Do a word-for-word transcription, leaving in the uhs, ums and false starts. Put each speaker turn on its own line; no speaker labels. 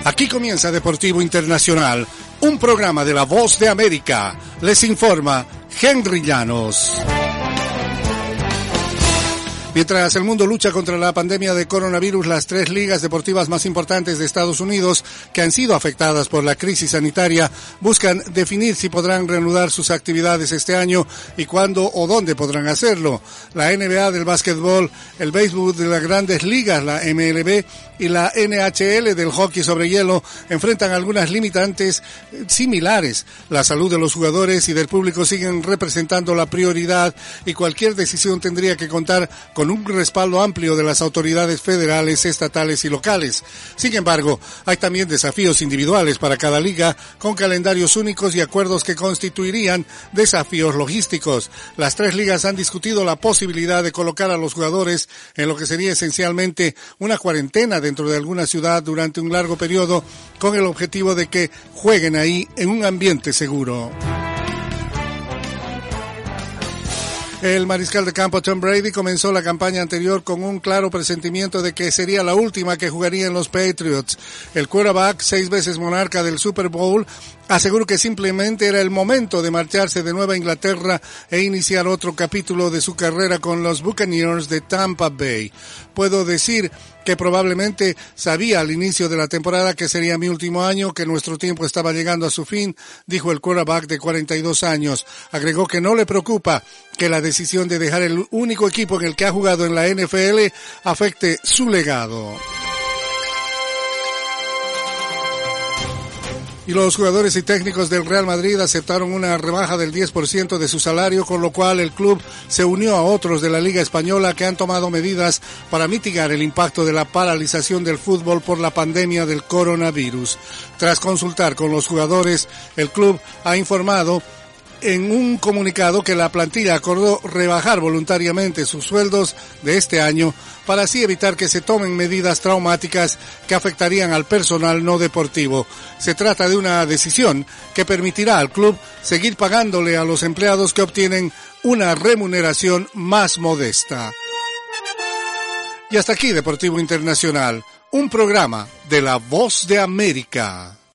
Aquí comienza Deportivo Internacional, un programa de La Voz de América. Les informa Henry Llanos. Mientras el mundo lucha contra la pandemia de coronavirus, las tres ligas deportivas más importantes de Estados Unidos, que han sido afectadas por la crisis sanitaria, buscan definir si podrán reanudar sus actividades este año y cuándo o dónde podrán hacerlo. La N B A del básquetbol, el béisbol de las grandes ligas, la M L B, y la N H L del hockey sobre hielo enfrentan algunas limitantes similares. La salud de los jugadores y del público siguen representando la prioridad y cualquier decisión tendría que contar con un respaldo amplio de las autoridades federales, estatales y locales. Sin embargo, hay también desafíos individuales para cada liga, con calendarios únicos y acuerdos que constituirían desafíos logísticos. Las tres ligas han discutido la posibilidad de colocar a los jugadores en lo que sería esencialmente una cuarentena dentro de alguna ciudad durante un largo periodo, con el objetivo de que jueguen ahí en un ambiente seguro. El mariscal de campo Tom Brady comenzó la campaña anterior con un claro presentimiento de que sería la última que jugaría en los Patriots. El quarterback, seis veces monarca del Super Bowl, aseguró que simplemente era el momento de marcharse de Nueva Inglaterra e iniciar otro capítulo de su carrera con los Buccaneers de Tampa Bay. Puedo decir que probablemente sabía al inicio de la temporada que sería mi último año, que nuestro tiempo estaba llegando a su fin, dijo el quarterback de cuarenta y dos años. Agregó que no le preocupa que la decisión de dejar el único equipo en el que ha jugado en la N F L afecte su legado. Y los jugadores y técnicos del Real Madrid aceptaron una rebaja del diez por ciento de su salario, con lo cual el club se unió a otros de la Liga Española que han tomado medidas para mitigar el impacto de la paralización del fútbol por la pandemia del coronavirus. Tras consultar con los jugadores, el club ha informado en un comunicado que la plantilla acordó rebajar voluntariamente sus sueldos de este año para así evitar que se tomen medidas traumáticas que afectarían al personal no deportivo. Se trata de una decisión que permitirá al club seguir pagándole a los empleados que obtienen una remuneración más modesta. Y hasta aquí Deportivo Internacional, un programa de La Voz de América.